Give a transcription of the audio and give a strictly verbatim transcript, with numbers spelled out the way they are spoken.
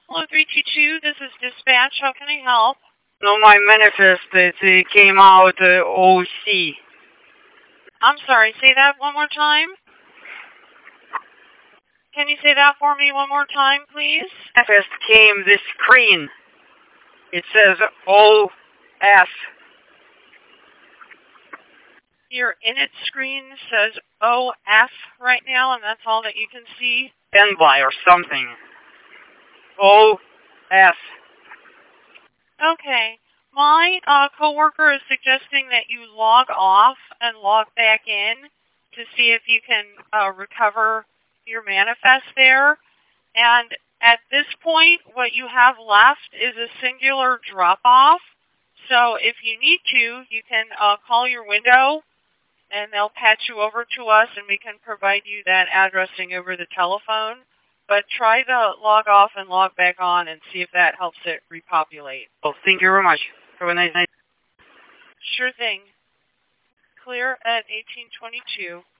Hello, three two two. This is dispatch. How can I help? No, my manifest, it, it came out uh, O C. I'm sorry, say that one more time. Can you say that for me one more time, please? Manifest came this screen. It says O F. Your init screen says O F right now, and that's all that you can see? Standby or something. O F. Okay. My uh, coworker is suggesting that you log off and log back in to see if you can uh, recover your manifest there. And at this point, what you have left is a singular drop-off. So if you need to, you can uh, call your window, and they'll patch you over to us, and we can provide you that addressing over the telephone. But try to log off and log back on and see if that helps it repopulate. Well, thank you very much. Have a nice night. Sure thing. Clear at eighteen twenty-two.